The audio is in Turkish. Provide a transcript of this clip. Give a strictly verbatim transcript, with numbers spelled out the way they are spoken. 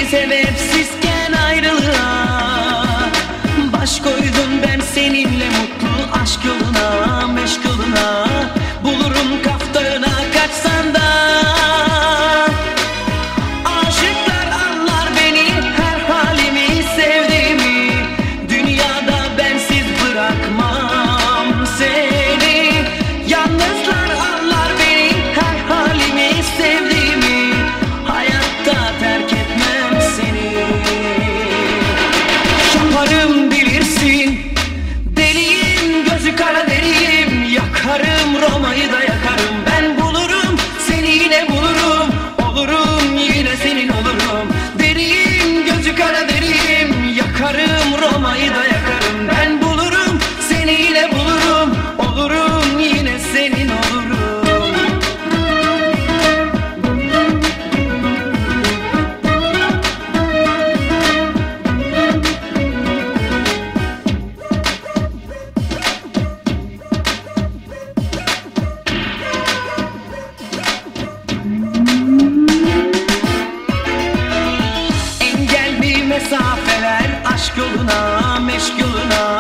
Sebepsizken ayrılığa baş koydum ben seninle, mutlu aşk yoluna, meşk yoluna. Bulurum kaftağına kaçsan da. Aşıklar anlar beni, her halimi, sevdiğimi. Dünyada bensiz bırakmam seni. Yalnızlar anlar beni, her halimi, sevdiğimi. Hayatta terk etmem seni. Yaparım bilirsin, deliyim, gözü kara deliyim. Yakarım Roma'yı da yakarım. Ben bulurum seni, yine bulurum. Olurum yine senin olurum. Deliyim, gözü kara deliyim. Yakarım Roma'yı da yakarım. Ben bulurum seni, yine bulurum. Olurum yine senin olurum. Mesafeler aşk yoluna, meşk yoluna.